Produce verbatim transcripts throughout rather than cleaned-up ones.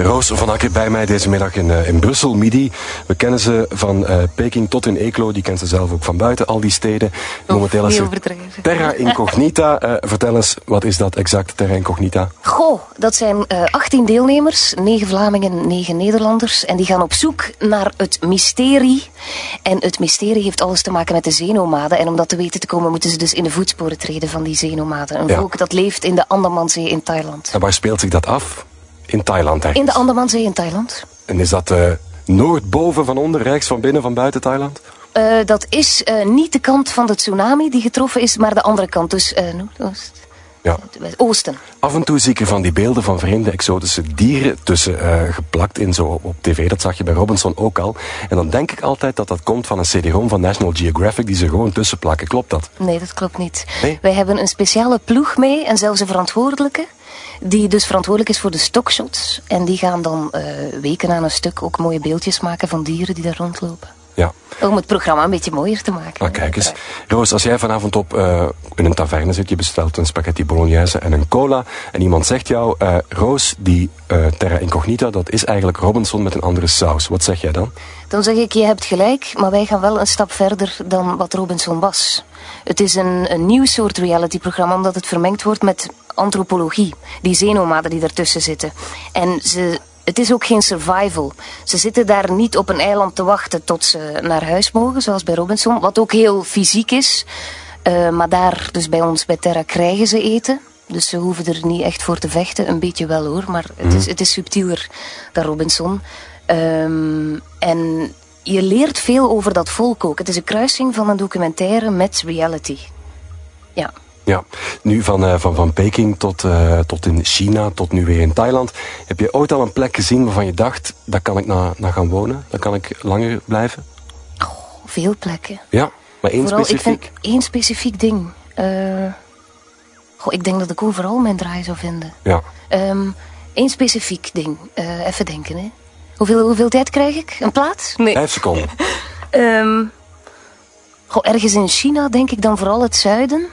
Roos van Akker bij mij deze middag in, uh, in Brussel, Midi. We kennen ze van uh, Peking tot in Eeklo. Die kent ze zelf ook van buiten, al die steden. Momenteel is ze Terra Incognita. Uh, vertel eens, wat is dat exact, Terra Incognita? Goh, dat zijn uh, achttien deelnemers. negen Vlamingen, negen Nederlanders. En die gaan op zoek naar het mysterie. En het mysterie heeft alles te maken met de zeenomaden. En om dat te weten te komen, moeten ze dus in de voetsporen treden van die zeenomaden. Een ja. volk dat leeft in de Andamanzee in Thailand. En waar speelt zich dat af? In Thailand, echt? In de Andamanzee in Thailand. En is dat uh, noord, boven, van onder, rechts, van binnen, van buiten Thailand? Uh, dat is uh, niet de kant van de tsunami die getroffen is, maar de andere kant. Dus uh, noordoost. Ja. Oosten. Af en toe zie ik er van die beelden van vreemde exotische dieren tussen uh, geplakt in zo op tv. Dat zag je bij Robinson ook al. En dan denk ik altijd dat dat komt van een cd-rom van National Geographic die ze gewoon tussen plakken. Klopt dat? Nee, dat klopt niet. Nee? Wij hebben een speciale ploeg mee en zelfs een verantwoordelijke. Die dus verantwoordelijk is voor de stockshots. En die gaan dan uh, weken aan een stuk ook mooie beeldjes maken van dieren die daar rondlopen. Ja. Om het programma een beetje mooier te maken. Ah, kijk eens. Roos, als jij vanavond op uh, in een taverne zit, je bestelt een spaghetti bolognese en een cola, en iemand zegt jou, uh, Roos, die uh, Terra Incognita, dat is eigenlijk Robinson met een andere saus. Wat zeg jij dan? Dan zeg ik, je hebt gelijk, maar wij gaan wel een stap verder dan wat Robinson was. Het is een, een nieuw soort realityprogramma, omdat het vermengd wordt met antropologie. Die zeenomaden die daartussen zitten. En ze... Het is ook geen survival. Ze zitten daar niet op een eiland te wachten tot ze naar huis mogen, zoals bij Robinson. Wat ook heel fysiek is. Uh, maar daar, dus bij ons, bij Terra, krijgen ze eten. Dus ze hoeven er niet echt voor te vechten. Een beetje wel hoor, maar het is, het is subtieler dan Robinson. Um, en je leert veel over dat volk ook. Het is een kruising van een documentaire met reality. Ja. Ja, nu van, uh, van, van Peking tot, uh, tot in China, tot nu weer in Thailand. Heb je ooit al een plek gezien waarvan je dacht, daar kan ik naar na gaan wonen? Daar kan ik langer blijven? Oh, veel plekken. Ja, maar één Vooral, specifiek? Ik vind één specifiek ding. Uh, goh, ik denk dat ik overal mijn draai zou vinden. Ja. Um, één specifiek ding. Uh, even denken, hè. Hoeveel, hoeveel tijd krijg ik? Een plaats? Nee. Vijf seconden. um, goh, ergens in China denk ik dan vooral het zuiden.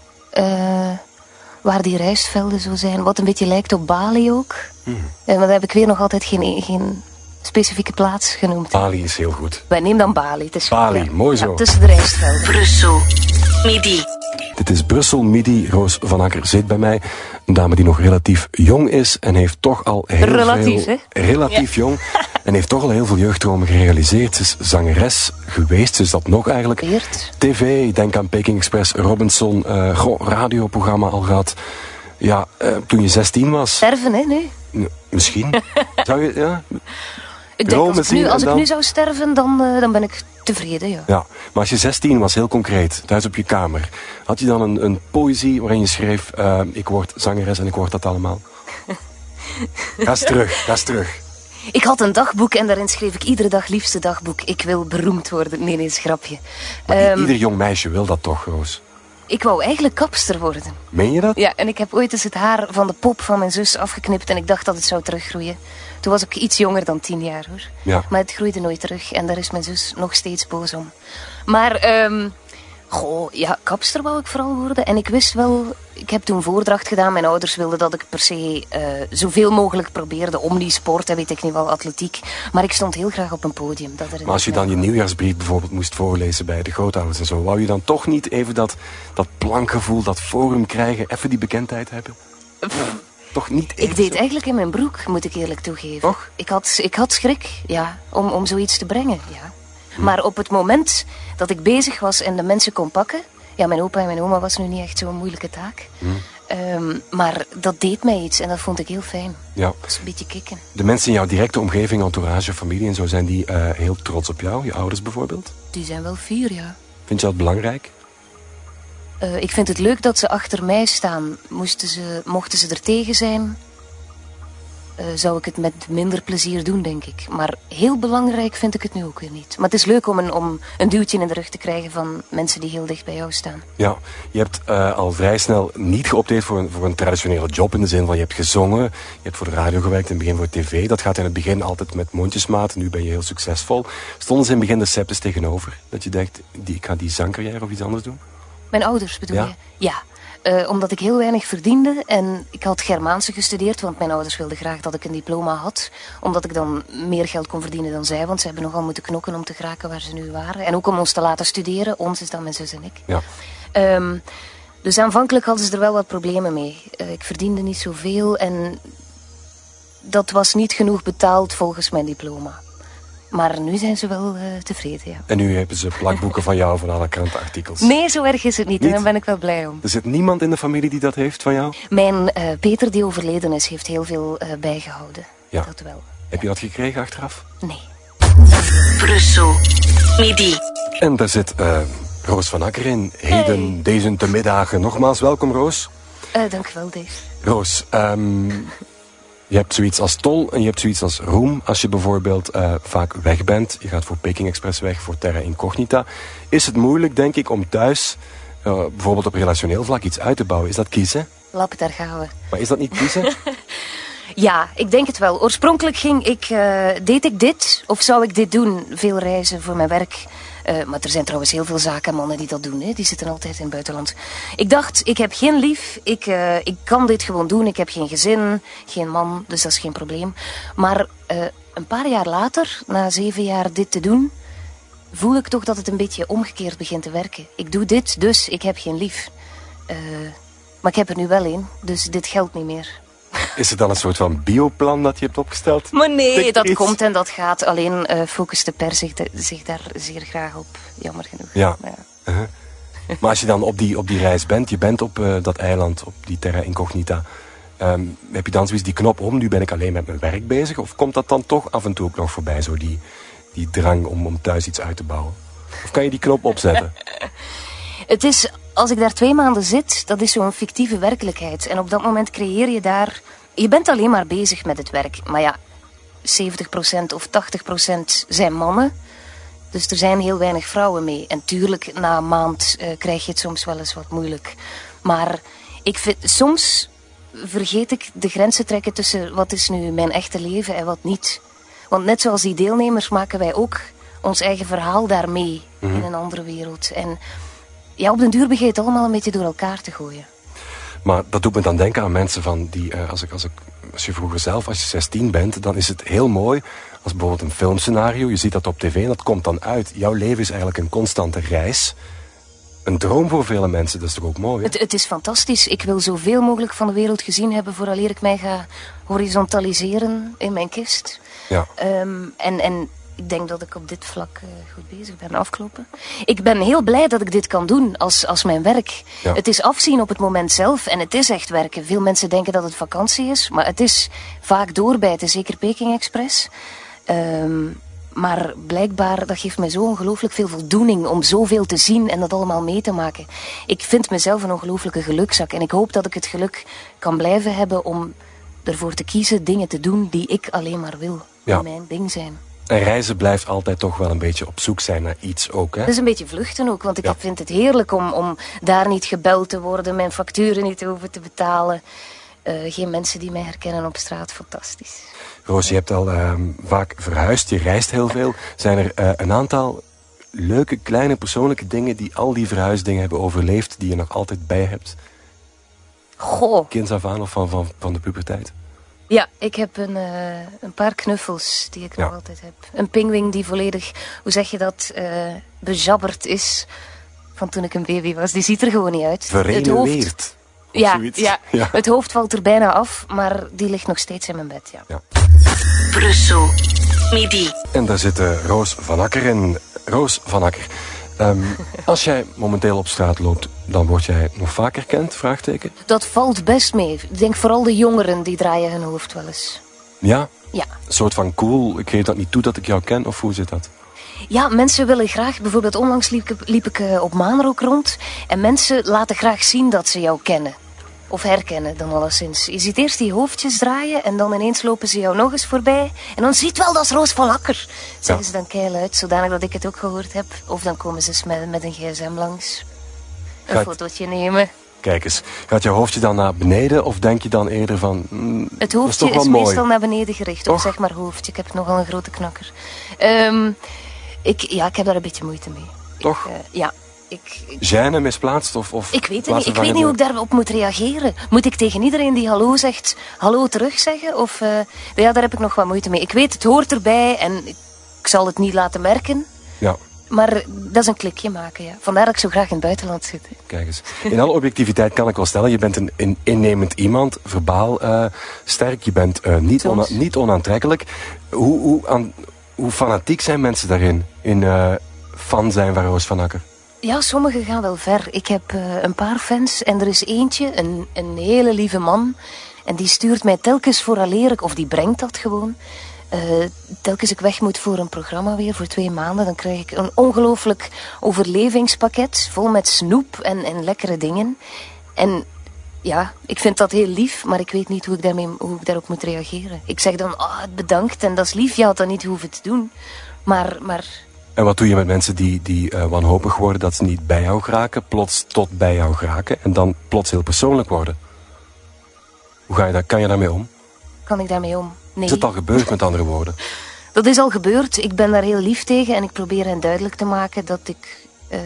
Uh, waar die rijstvelden zo zijn. Wat een beetje lijkt op Bali ook. Hmm. Uh, maar daar heb ik weer nog altijd geen, geen specifieke plaats genoemd. Bali is heel goed. Wij nemen dan Bali. Het is Bali, ja, mooi zo. Ja, tussen de rijstvelden. Brussel, Midi. Dit is Brussel, Midi. Roos van Akker zit bij mij. Een dame die nog relatief jong is en heeft toch al heel relatief, veel... Hè? Relatief, ja. jong. En heeft toch al heel veel jeugddromen gerealiseerd. Ze is zangeres geweest, ze is dat nog eigenlijk. Weert. T V, denk aan Peking Express, Robinson, uh, goh, radioprogramma al gehad. Ja, uh, toen je zestien was. Sterven, hè, nu? N- misschien. Zou je, ja... Ik denk, als, ik nu, als ik nu zou sterven, dan, uh, dan ben ik tevreden, ja. Ja, maar als je zestien was, heel concreet, thuis op je kamer, had je dan een, een poëzie waarin je schreef, uh, ik word zangeres en ik word dat allemaal? Ga eens terug, ga eens terug. Ik had een dagboek en daarin schreef ik iedere dag liefste dagboek. Ik wil beroemd worden. Nee, nee, schrapje. Maar um, ieder jong meisje wil dat toch, Roos? Ik wou eigenlijk kapster worden. Meen je dat? Ja, en ik heb ooit eens het haar van de pop van mijn zus afgeknipt en ik dacht dat het zou teruggroeien. Toen was ik iets jonger dan tien jaar, hoor. Ja. Maar het groeide nooit terug en daar is mijn zus nog steeds boos om. Maar, um, goh, ja, kapster wou ik vooral worden. En ik wist wel, ik heb toen voordracht gedaan. Mijn ouders wilden dat ik per se uh, zoveel mogelijk probeerde. Omnisport, en weet ik niet wel, atletiek. Maar ik stond heel graag op een podium. Dat maar als je dan je nieuwjaarsbrief bijvoorbeeld moest voorlezen bij de grootouders en zo, wou je dan toch niet even dat, dat plankgevoel, dat forum krijgen, even die bekendheid hebben? Pff. Toch niet even Ik deed zo? eigenlijk in mijn broek, moet ik eerlijk toegeven. Toch? Ik had, ik had schrik, ja, om, om zoiets te brengen, ja. Hm. Maar op het moment dat ik bezig was en de mensen kon pakken... Ja, mijn opa en mijn oma was nu niet echt zo'n moeilijke taak. Hm. Um, maar dat deed mij iets en dat vond ik heel fijn. Ja. Dat was een beetje kicken. De mensen in jouw directe omgeving, entourage, familie en zo, zijn die uh, heel trots op jou? Je ouders bijvoorbeeld? Die zijn wel fier, ja. Vind je dat belangrijk? Uh, ik vind het leuk dat ze achter mij staan. Moesten ze, mochten ze er tegen zijn, uh, zou ik het met minder plezier doen, denk ik. Maar heel belangrijk vind ik het nu ook weer niet. Maar het is leuk om een, om een duwtje in de rug te krijgen van mensen die heel dicht bij jou staan. Ja, je hebt uh, al vrij snel niet geopteerd voor een, voor een traditionele job, in de zin van je hebt gezongen, je hebt voor de radio gewerkt, in het begin voor tv. Dat gaat in het begin altijd met mondjesmaat, nu ben je heel succesvol. Stonden ze in het begin de sceptisch tegenover? Dat je dacht, die, ik ga die zangcarrière of iets anders doen? Mijn ouders bedoel ja. je? Ja. Uh, omdat ik heel weinig verdiende en ik had Germaanse gestudeerd, want mijn ouders wilden graag dat ik een diploma had. Omdat ik dan meer geld kon verdienen dan zij, want ze hebben nogal moeten knokken om te geraken waar ze nu waren. En ook om ons te laten studeren, ons is dan mijn zus en ik. Ja. Um, dus aanvankelijk hadden ze er wel wat problemen mee. Uh, ik verdiende niet zoveel en dat was niet genoeg betaald volgens mijn diploma. Maar nu zijn ze wel uh, tevreden, ja. En nu hebben ze plakboeken van jou van alle krantenartikels. Nee, zo erg is het niet, niet? En daar ben ik wel blij om. Er zit niemand in de familie die dat heeft van jou? Mijn uh, Peter, die overleden is, heeft heel veel uh, bijgehouden. Ja. Dat wel. Heb je dat gekregen achteraf? Nee. Brussel, midi. En daar zit uh, Roos van Akker in. Heden, hey. Deze te middagen. Nogmaals, welkom Roos. Uh, dank u wel, Dave. Roos, um, je hebt zoiets als tol en je hebt zoiets als roem. Als je bijvoorbeeld uh, vaak weg bent, je gaat voor Peking Express weg, voor Terra Incognita, is het moeilijk, denk ik, om thuis, uh, bijvoorbeeld op relationeel vlak, iets uit te bouwen. Is dat kiezen? Lap, daar gaan we. Maar is dat niet kiezen? Ja, ik denk het wel. Oorspronkelijk ging ik, uh, deed ik dit of zou ik dit doen? Veel reizen voor mijn werk. Uh, maar er zijn trouwens heel veel zakenmannen die dat doen. Hè. Die zitten altijd in het buitenland. Ik dacht, ik heb geen lief. Ik, uh, ik kan dit gewoon doen. Ik heb geen gezin, geen man. Dus dat is geen probleem. Maar uh, een paar jaar later, na zeven jaar dit te doen, voel ik toch dat het een beetje omgekeerd begint te werken. Ik doe dit, dus ik heb geen lief. Uh, maar ik heb er nu wel een. Dus dit geldt niet meer. Is er dan een soort van bioplan dat je hebt opgesteld? Maar nee, Denk dat iets? komt en dat gaat. Alleen uh, focust de pers zich, de, zich daar zeer graag op. Jammer genoeg. Ja. Maar, ja. Uh-huh. Maar als je dan op die, op die reis bent, je bent op uh, dat eiland, op die Terra Incognita. Um, heb je dan zoiets die knop om, nu ben ik alleen met mijn werk bezig? Of komt dat dan toch af en toe ook nog voorbij, zo die, die drang om, om thuis iets uit te bouwen? Of kan je die knop opzetten? Het is, als ik daar twee maanden zit, dat is zo'n fictieve werkelijkheid. En op dat moment creëer je daar... Je bent alleen maar bezig met het werk. Maar ja, zeventig procent of tachtig procent zijn mannen. Dus er zijn heel weinig vrouwen mee. En tuurlijk, na een maand uh, krijg je het soms wel eens wat moeilijk. Maar ik vind, soms vergeet ik de grenzen trekken tussen wat is nu mijn echte leven en wat niet. Want net zoals die deelnemers maken wij ook ons eigen verhaal daarmee mm-hmm. in een andere wereld. En ja, op den duur begin je het allemaal een beetje door elkaar te gooien. Maar dat doet me dan denken aan mensen van die, uh, als, ik, als, ik, als je vroeger zelf, als je zestien bent, dan is het heel mooi als bijvoorbeeld een filmscenario, je ziet dat op tv en dat komt dan uit. Jouw leven is eigenlijk een constante reis. Een droom voor vele mensen, dat is toch ook mooi, hè? Het, het is fantastisch. Ik wil zoveel mogelijk van de wereld gezien hebben vooraleer ik mij ga horizontaliseren in mijn kist. Ja. Um, en... en Ik denk dat ik op dit vlak uh, goed bezig ben afkloppen. Ik ben heel blij dat ik dit kan doen als, als mijn werk. Ja. Het is afzien op het moment zelf en het is echt werken. Veel mensen denken dat het vakantie is, maar het is vaak doorbijten. Zeker Peking Express. Um, maar blijkbaar, dat geeft mij zo ongelooflijk veel voldoening om zoveel te zien en dat allemaal mee te maken. Ik vind mezelf een ongelooflijke gelukzak en ik hoop dat ik het geluk kan blijven hebben om ervoor te kiezen dingen te doen die ik alleen maar wil. Ja. Die mijn ding zijn. En reizen blijft altijd toch wel een beetje op zoek zijn naar iets ook, hè? Dat is een beetje vluchten ook, want ik ja. vind het heerlijk om, om daar niet gebeld te worden, mijn facturen niet hoeven te betalen. Uh, geen mensen die mij herkennen op straat, fantastisch. Roos, je hebt al uh, vaak verhuisd, je reist heel veel. Zijn er uh, een aantal leuke, kleine, persoonlijke dingen die al die verhuisdingen hebben overleefd, die je nog altijd bij hebt? Goh. Kinds af aan of van, van, van de puberteit? Ja, ik heb een, uh, een paar knuffels die ik ja. nog altijd heb. Een pinguïn die volledig, hoe zeg je dat, uh, bejabberd is van toen ik een baby was. Die ziet er gewoon niet uit. Verrenoveerd. Ja, ja, ja, het hoofd valt er bijna af, maar die ligt nog steeds in mijn bed, ja. ja. Brussel, midi. En daar zit uh, Roos van Akker in. Roos van Akker. Um, als jij momenteel op straat loopt, dan word jij nog vaak herkend? Vraagteken. Dat valt best mee. Ik denk vooral de jongeren, die draaien hun hoofd wel eens. Ja? Ja. Een soort van cool, ik geef dat niet toe dat ik jou ken, of hoe zit dat? Ja, mensen willen graag, bijvoorbeeld onlangs liep ik, liep ik uh, op Maanrook rond. En mensen laten graag zien dat ze jou kennen. Of herkennen dan alleszins. Je ziet eerst die hoofdjes draaien en dan ineens lopen ze jou nog eens voorbij. En dan ziet wel, dat is Roos van Akker. Zeggen ja. ze dan keiluid, zodanig dat ik het ook gehoord heb. Of dan komen ze met, met een gsm langs. Een Gaat... fotootje nemen. Kijk eens, gaat je hoofdje dan naar beneden of denk je dan eerder van... Mm, het hoofdje is, is meestal naar beneden gericht. Toch? Of zeg maar hoofdje, ik heb nogal een grote knakker. Um, ik, ja, ik heb daar een beetje moeite mee. Toch? Ik, uh, ja. ik, Gêne, misplaatst? Of, of ik weet het niet. Ik weet niet hoe ik daarop moet reageren. Moet ik tegen iedereen die hallo zegt, hallo terug zeggen? Of, uh, ja, daar heb ik nog wat moeite mee. Ik weet, het hoort erbij en ik, ik zal het niet laten merken. Ja. Maar dat is een klikje maken, ja. Vandaar dat ik zo graag in het buitenland zit. Hè. Kijk eens. In alle objectiviteit kan ik wel stellen, je bent een, een innemend iemand, verbaal uh, sterk, je bent uh, niet, ona- niet onaantrekkelijk. Hoe, hoe, aan, hoe fanatiek zijn mensen daarin, in uh, fan zijn van Roos van Akker? Ja, sommigen gaan wel ver. Ik heb uh, een paar fans en er is eentje, een, een hele lieve man. En die stuurt mij telkens vooraleer ik, of die brengt dat gewoon. Uh, telkens ik weg moet voor een programma weer, voor twee maanden, dan krijg ik een ongelooflijk overlevingspakket. Vol met snoep en, en lekkere dingen. En ja, ik vind dat heel lief, maar ik weet niet hoe ik, daarmee, hoe ik daarop moet reageren. Ik zeg dan, ah, oh, bedankt en dat is lief. Je had dat niet hoeven te doen. Maar... maar En wat doe je met mensen die, die uh, wanhopig worden dat ze niet bij jou geraken, plots tot bij jou geraken en dan plots heel persoonlijk worden? Hoe ga je daar, kan je daarmee om? Kan ik daarmee om? Nee. Is het al gebeurd, met andere woorden? Dat is al gebeurd. Ik ben daar heel lief tegen en ik probeer hen duidelijk te maken dat ik... Uh,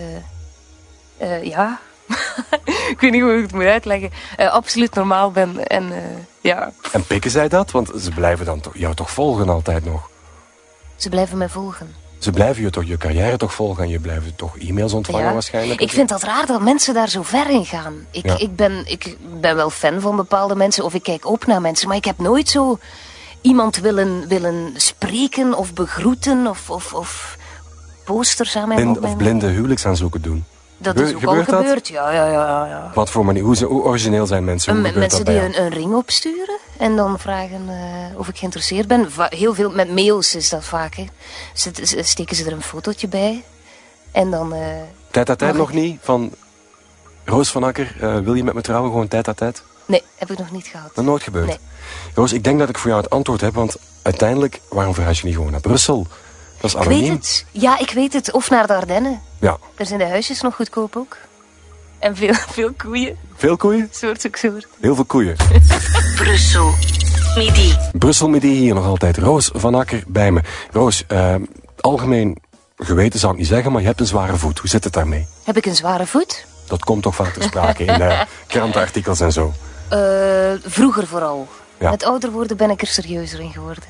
uh, ja... ik weet niet hoe ik het moet uitleggen. Uh, absoluut normaal ben en uh, ja... En pikken zij dat? Want ze blijven dan toch, jou toch volgen altijd nog? Ze blijven mij volgen. Ze blijven je toch je carrière toch volgen en je blijft toch e-mails ontvangen ja. waarschijnlijk? Ik vind dat raar dat mensen daar zo ver in gaan. Ik, ja. ik, ben, ik ben wel fan van bepaalde mensen of ik kijk op naar mensen, maar ik heb nooit zo iemand willen, willen spreken of begroeten of, of, of posters aan mijn... Blind, of blinde huwelijksaanzoeken doen. Dat Gebeur, is ook al gebeurd, ja, ja, ja, ja. Wat voor manier? Hoe, hoe origineel zijn mensen? Hoe M- mensen die een, een ring opsturen en dan vragen uh, of ik geïnteresseerd ben. Va- heel veel met mails is dat vaak. Hè. Zet, steken ze er een fotootje bij en dan... Uh, tijd à tijd nog ik... niet? Van Roos van Akker, uh, wil je met me trouwen? Gewoon tijd à tijd? Nee, heb ik nog niet gehad. Dat nooit gebeurd? Nee. Roos, ik denk dat ik voor jou het antwoord heb, want uiteindelijk, waarom verhuis je niet gewoon naar Brussel? Dat is anoniem. Ik weet het. Ja, ik weet het. Of naar de Ardennen. Ja. Daar zijn de huisjes nog goedkoop ook. En veel, veel koeien. Veel koeien? Soort ook soort. Heel veel koeien. Brussel Midi. Brussel Midi, hier nog altijd Roos van Akker bij me. Roos, uh, algemeen geweten zou ik niet zeggen, maar je hebt een zware voet. Hoe zit het daarmee? Heb ik een zware voet? Dat komt toch vaak ter sprake in uh, krantenartikels en zo. Uh, vroeger vooral. Ja. Met ouder worden ben ik er serieuzer in geworden.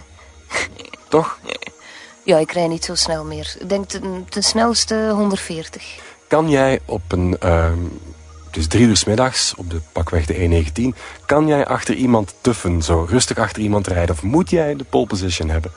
Toch? Ja, ik rij niet zo snel meer. Ik denk ten, ten snelste honderdveertig. Kan jij op een... Uh, het is drie uur 's middags op de pakweg de E negentien. Kan jij achter iemand tuffen, zo rustig achter iemand rijden? Of moet jij de pole position hebben?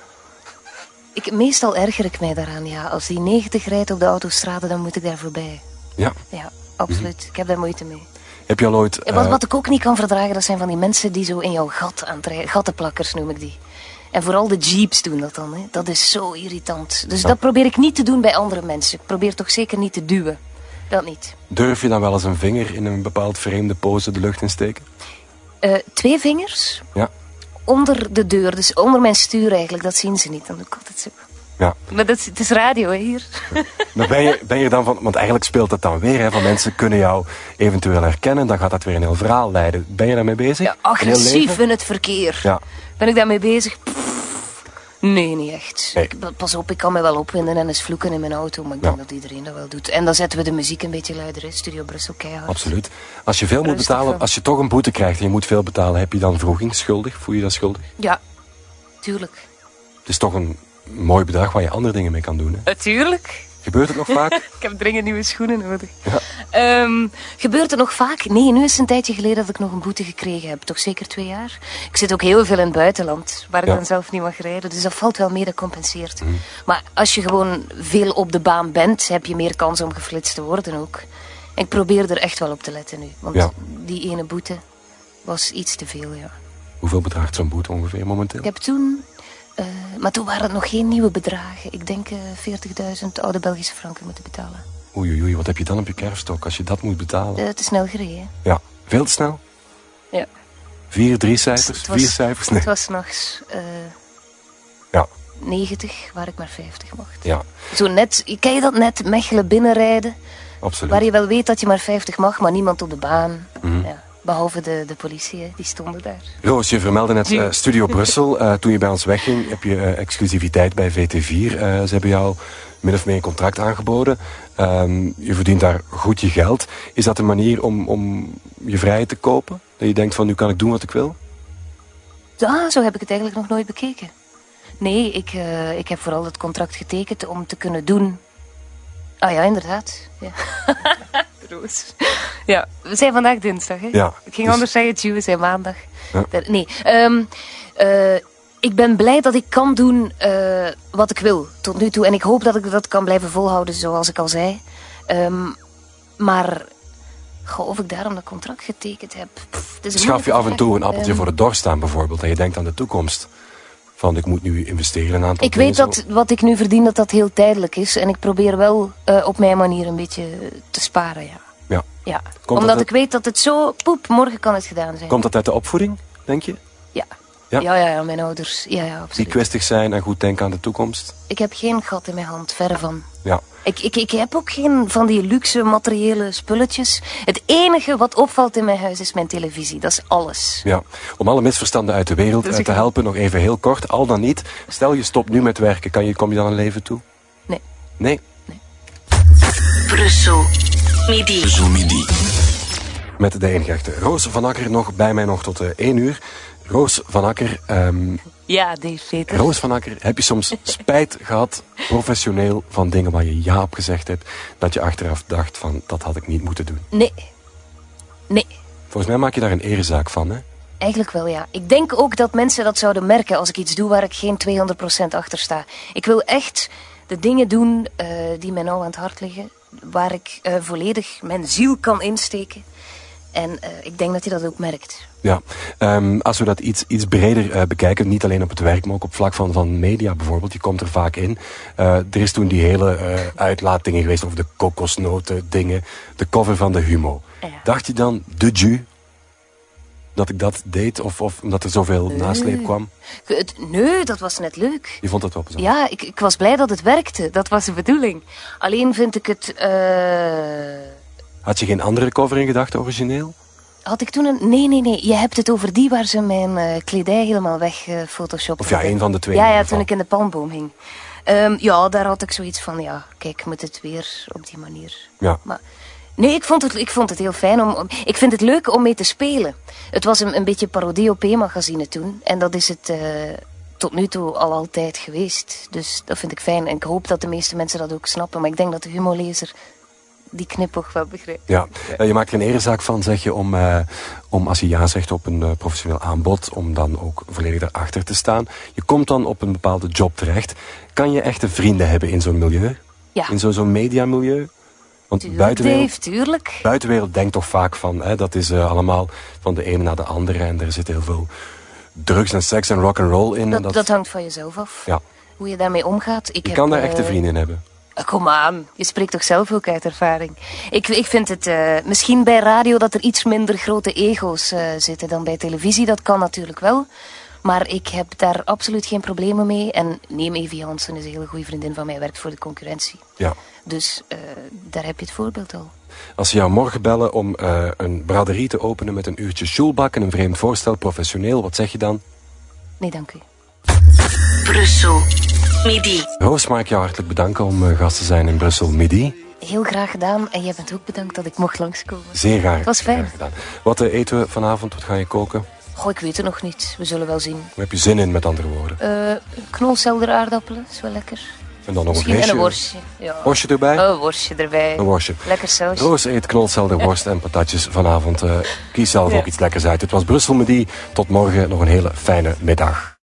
Ik, meestal erger ik mij daaraan, ja. Als die negentig rijdt op de autostrade, dan moet ik daar voorbij. Ja? Ja, absoluut. Mm-hmm. Ik heb daar moeite mee. Heb je al ooit... Uh... Wat, wat ik ook niet kan verdragen, dat zijn van die mensen die zo in jouw gat aantrekken. Gattenplakkers noem ik die. En vooral de jeeps doen dat dan. Hè. Dat is zo irritant. Dus ja. dat probeer ik niet te doen bij andere mensen. Ik probeer toch zeker niet te duwen. Dat niet. Durf je dan wel eens een vinger in een bepaald vreemde pose de lucht in steken? Uh, twee vingers. Ja. Onder de deur. Dus onder mijn stuur eigenlijk. Dat zien ze niet. Dan doe ik altijd zo. Ja. Maar dat is, het is radio hè, hier. Maar ben je, ben je dan van... Want eigenlijk speelt het dan weer. Hè, van mensen kunnen jou eventueel herkennen. Dan gaat dat weer een heel verhaal leiden. Ben je daarmee bezig? Ja, agressief in het verkeer. Ja. Ben ik daarmee bezig? Pff, nee, niet echt. Nee. Ik, pas op, ik kan me wel opwinden en eens vloeken in mijn auto. Maar ik ja. denk dat iedereen dat wel doet. En dan zetten we de muziek een beetje luider. Hè. Studio Brussel keihard. Absoluut. Als je veel moet betalen, als je toch een boete krijgt en je moet veel betalen, heb je dan vroeging schuldig? Voel je dat schuldig? Ja, tuurlijk. Het is toch een mooi bedrag waar je andere dingen mee kan doen, hè? Natuurlijk. Gebeurt het nog vaak? Ik heb dringend nieuwe schoenen nodig. Ja. Um, gebeurt het nog vaak? Nee, nu is het een tijdje geleden dat ik nog een boete gekregen heb. Toch zeker twee jaar. Ik zit ook heel veel in het buitenland, waar ik ja. dan zelf niet mag rijden. Dus dat valt wel mee, dat compenseert. Mm. Maar als je gewoon veel op de baan bent, heb je meer kans om geflitst te worden ook. En ik probeer er echt wel op te letten nu. Want ja. die ene boete was iets te veel, ja. Hoeveel bedraagt zo'n boete ongeveer momenteel? Ik heb toen... Uh, maar toen waren het nog geen nieuwe bedragen. Ik denk uh, veertigduizend oude Belgische franken moeten betalen. Oei, oei, wat heb je dan op je kerfstok als je dat moet betalen? Uh, te snel gereden. Ja, veel te snel? Ja. Vier, drie cijfers, was, vier cijfers? Nee. Het was s'nachts uh, ja. negentig, waar ik maar vijftig mocht. Ja. Zo net, ken je dat net, Mechelen binnenrijden? Absoluut. Waar je wel weet dat je maar vijftig mag, maar niemand op de baan. Mm-hmm. Ja. Behalve de, de politie, hè. Die stonden daar. Roos, je vermeldde net uh, Studio Brussel. Uh, toen je bij ons wegging, heb je uh, exclusiviteit bij V T vier. Uh, ze hebben jou min of meer een contract aangeboden. Um, je verdient daar goed je geld. Is dat een manier om, om je vrijheid te kopen? Dat je denkt van, nu kan ik doen wat ik wil? Ja, zo heb ik het eigenlijk nog nooit bekeken. Nee, ik, uh, ik heb vooral het contract getekend om te kunnen doen... Ah ja, inderdaad. Ja. Roos. Ja, we zijn vandaag dinsdag, hè? Ja, ik ging dus... anders zeggen, tjoe, we zijn maandag. Ja. Nee, um, uh, ik ben blij dat ik kan doen uh, wat ik wil, tot nu toe. En ik hoop dat ik dat kan blijven volhouden, zoals ik al zei. Um, maar... Goh, of ik daarom dat contract getekend heb... Pff, Schaf je af en toe een appeltje um... voor de dorst aan, bijvoorbeeld, en je denkt aan de toekomst... Van, ik moet nu investeren een aantal Ik weet dat zo. wat ik nu verdien, dat dat heel tijdelijk is. En ik probeer wel uh, op mijn manier een beetje te sparen, ja. Ja. ja. Komt Omdat dat ik weet dat het zo... Poep, morgen kan het gedaan zijn. Komt dat uit de opvoeding, denk je? Ja. Ja, ja, ja, ja mijn ouders. Ja, ja, absoluut. Die kwistig zijn en goed denken aan de toekomst? Ik heb geen gat in mijn hand, verre van. Ja. Ik, ik, ik heb ook geen van die luxe materiële spulletjes. Het enige wat opvalt in mijn huis is mijn televisie. Dat is alles. Ja. Om alle misverstanden uit de wereld dus te helpen, nog even heel kort. Al dan niet, stel je stopt nu met werken, kan je, kom je dan een leven toe? Nee. Nee? Nee. Brussel Midi. Brussel Midi. Met de ingerechte Roos van Akker nog bij mij nog tot uh, één uur. Roos van Akker... Um, ja, Dave Peter. Roos van Akker, heb je soms spijt gehad, professioneel, van dingen waar je ja op gezegd hebt, dat je achteraf dacht van, dat had ik niet moeten doen? Nee. Nee. Volgens mij maak je daar een erezaak van, hè? Eigenlijk wel, ja. Ik denk ook dat mensen dat zouden merken als ik iets doe waar ik geen tweehonderd procent achter sta. Ik wil echt de dingen doen uh, die mij nou aan het hart liggen, waar ik uh, volledig mijn ziel kan insteken. En uh, ik denk dat hij dat ook merkt. Ja, um, als we dat iets, iets breder uh, bekijken, niet alleen op het werk, maar ook op vlak van, van media bijvoorbeeld, die komt er vaak in. Uh, er is toen die hele uh, uitlaatdingen geweest over de kokosnoten dingen, de cover van de Humo. Ja. Dacht je dan, de ju, dat ik dat deed, of, of omdat er zoveel nee. nasleep kwam? Het, nee, dat was net leuk. Je vond het wel plezant? Ja, ik, ik was blij dat het werkte, dat was de bedoeling. Alleen vind ik het... Uh... Had je geen andere cover in gedachten, origineel? Had ik toen een... Nee, nee, nee. Je hebt het over die waar ze mijn uh, kledij helemaal weg uh, photoshopten. Of ja, een van de twee. Ja, ja, toen ik in de palmboom hing. Um, ja, daar had ik zoiets van, ja, kijk, moet het weer op die manier. Ja. Maar, nee, ik vond, het, ik vond het heel fijn om, om... Ik vind het leuk om mee te spelen. Het was een, een beetje parodie op E-magazine toen. En dat is het... Uh, tot nu toe al altijd geweest. Dus dat vind ik fijn. En ik hoop dat de meeste mensen dat ook snappen. Maar ik denk dat de humolezer die knipoog wel begrijpt. Ja, uh, je maakt er een erezaak van, zeg je, om, uh, om als je ja zegt op een uh, professioneel aanbod, om dan ook volledig erachter te staan. Je komt dan op een bepaalde job terecht. Kan je echte vrienden hebben in zo'n milieu? Ja. In zo'n zo'n mediamilieu? Want tuurlijk, buitenwereld, Dave, tuurlijk. buitenwereld denkt toch vaak van, hè, dat is uh, allemaal van de ene naar de andere en er zit heel veel drugs en seks en rock'n'roll in. Dat, en dat... dat hangt van jezelf af. Ja. Hoe je daarmee omgaat. Ik je heb, kan daar uh, echte vrienden in hebben. Uh, kom aan, je spreekt toch zelf ook uit ervaring. Ik, ik vind het uh, misschien bij radio dat er iets minder grote ego's uh, zitten dan bij televisie. Dat kan natuurlijk wel. Maar ik heb daar absoluut geen problemen mee. En neem Evie Hansen is een hele goede vriendin van mij, werkt voor de concurrentie. Ja. Dus uh, daar heb je het voorbeeld al. Als ze jou morgen bellen om uh, een braderie te openen met een uurtje sjoelbak en een vreemd voorstel, professioneel, wat zeg je dan? Nee, dank u. Brussel Midi. Roos, mag ik jou hartelijk bedanken om uh, gast te zijn in Brussel Midi. Heel graag gedaan. En jij bent ook bedankt dat ik mocht langskomen. Zeer graag. Het was fijn. Graag gedaan. Wat uh, eten we vanavond? Wat ga je koken? Goh, ik weet het nog niet. We zullen wel zien. Waar heb je zin in, met andere woorden? Uh, knolselder aardappelen, is wel lekker. En dan nog Misschien een vleesje. een worstje. Ja. Worstje erbij? Oh, een worstje erbij. Een worstje. Lekker saus. Roos eet knolselder, worst en patatjes vanavond. Uh, kies zelf ja. ook iets lekkers uit. Het was Brussel Midi. Tot morgen. Nog een hele fijne middag.